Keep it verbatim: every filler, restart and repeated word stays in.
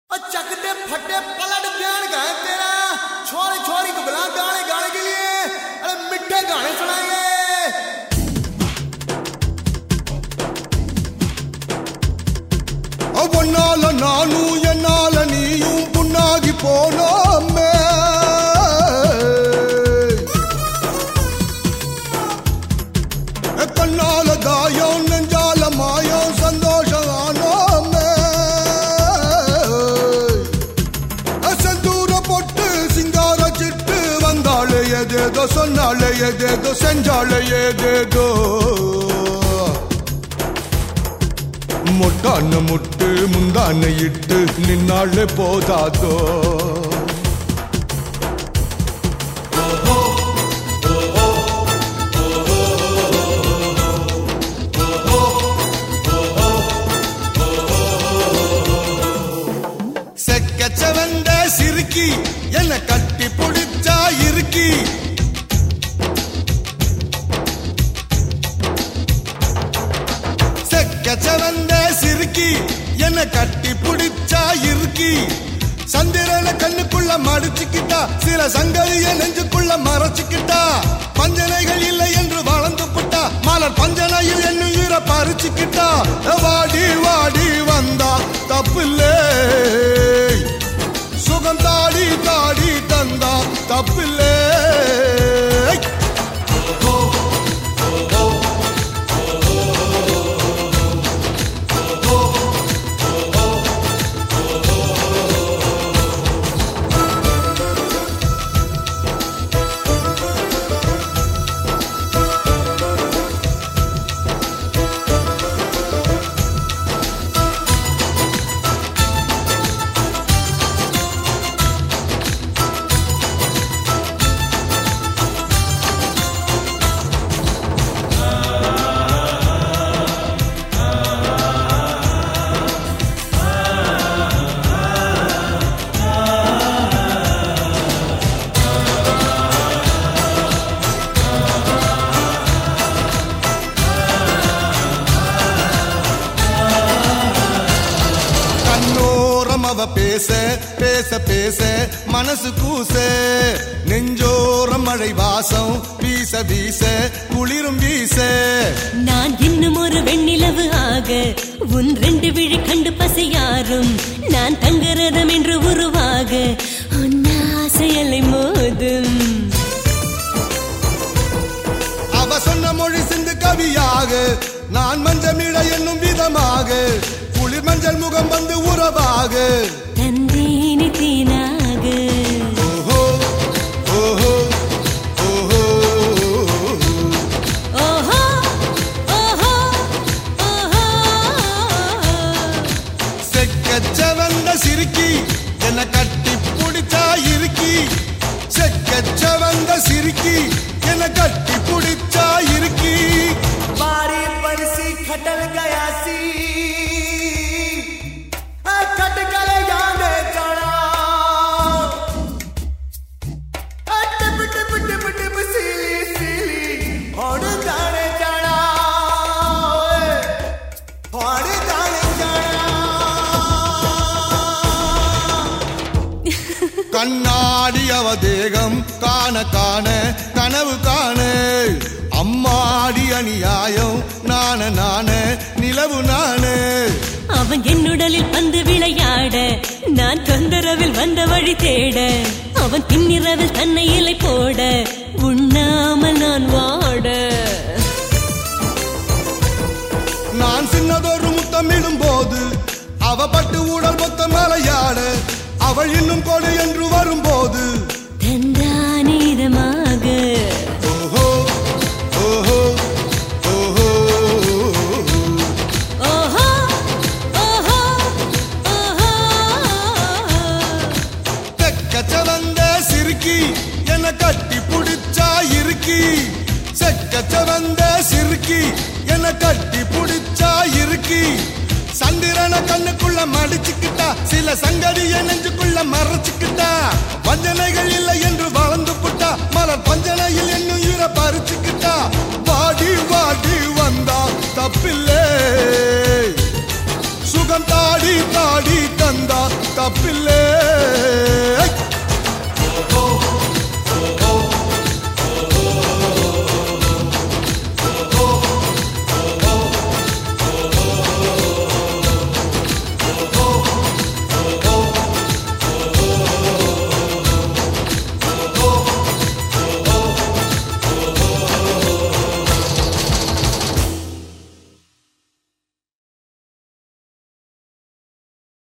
चकते फटे पलट बयान गए तेरा छोरी छोरी को बुला गाने गाने के लिए अरे मिठे गाने सुनाएंगे ஒன்னால நானும் என்னால நீயும் புண்ணாகி போனோமே கண்ணால காயம் நெஞ்சால மாயம் சந்தோஷம் ஆனோமே செந்தூர பொட்டு சிங்கார சிட்டு வந்தாலே ஏதேதோ சொன்னாலே ஏதேதோ செஞ்சாலே ஏதேதோ முட்டான முட்டு முந்தான இட்டு நின்னாலே போதாதோ செக்கச்சவந்த சிறுக்கி என்ன கட்டி பிடிச்சா இருக்கி செக்கச்சவந்த சிறுக்கி என்ன கட்டி பிடிச்சா இருக்கி சந்திரன கண்ணுக்குள்ள மடிச்சுக்கிட்டா சில சங்கதிய நெஞ்சுக்குள்ள மறைச்சுக்கிட்டா பஞ்சனைகள் இல்லை என்று வளர்ந்து புட்டா மலர் பஞ்சனையில் என்னுயிர பறிச்சுக்கிட்டா வாடி வாடி வந்தா தப்பில்லே சுகம் தாடி தாடி தந்தா தப்பில்லே பேச பேச பேச மனசு கூச நெஞ்சோரம் மழை வாசம் வீச வீச குளிரும் வீச நான் இன்னும் ஒரு வெண்ணிலவு ஆக உன் ரெண்டு விழி கண்டு பசியாரும் நான் தங்கரதம் என்று உருவாக உன் ஆசையலை மோதும் அவ சொன்ன மொழி சிந்து கவியாக நான் மஞ்சமிட என்னும் விதமாக குளிர் மஞ்சள் முகம் வந்து உறவாக தந்தீனி தீனாக ஓஹோ ஓஹோ ஓஹோ ஓஹோ ஓஹோ ஓஹோ செக்கச்சவந்த சிறுக்கி என்ன கட்டி பிடிச்சா இருக்கி செக்கச்சவந்த சிறுக்கி என்ன கட்டி பிடிச்சா இருக்கி बारी बरसी खटल गया सी खट कर जाने जाना टिप टिप टिप टिप सीली सीली और जाने जाना और जाने जाना கண்ணாடி அவ தேகம் காண காண கனவு காண அம்மாடி அநியாயம் நான நான நிலவு நானே அவன் என்னுடலில் பந்து விளையாட நான் தொந்தரவில் வந்த வழி தேட அவன் பின்னிரவில் தன்னை இலை போட உண்ணாமல் நான் வாட நான் சின்னதொரு முத்தமிடும் போது அவ பட்டு ஊடல் மொத்த மலையாட அவள் இன்னும் கொடு என்று வரும்போது தந்தானீதமாக ஓஹோ ஓஹோ ஓஹோ ஓஹோ ஓஹோ ஓஹோ செக்கச்சவந்த சிறுக்கி என்ன கட்டி பிடிச்சா இருக்கி செக்கச்சவந்த சிறுக்கி என்ன கட்டி பிடிச்சா இருக்கி சந்திரன கண்ணுக்குள்ள மடிச்சுக்கிட்டா சில சங்கதிய நெஞ்சுக்குள்ள மறைச்சுக்கிட்டா வஞ்சனைகள் இல்லை என்று வளர்ந்து புட்டா மலர் பஞ்சனையில் என்னுயிர பறிச்சுக்கிட்டா வாடி வாடி வந்தா தப்பில்லே சுகம் தாடி தாடி தந்தா தப்பு தப்பில்லே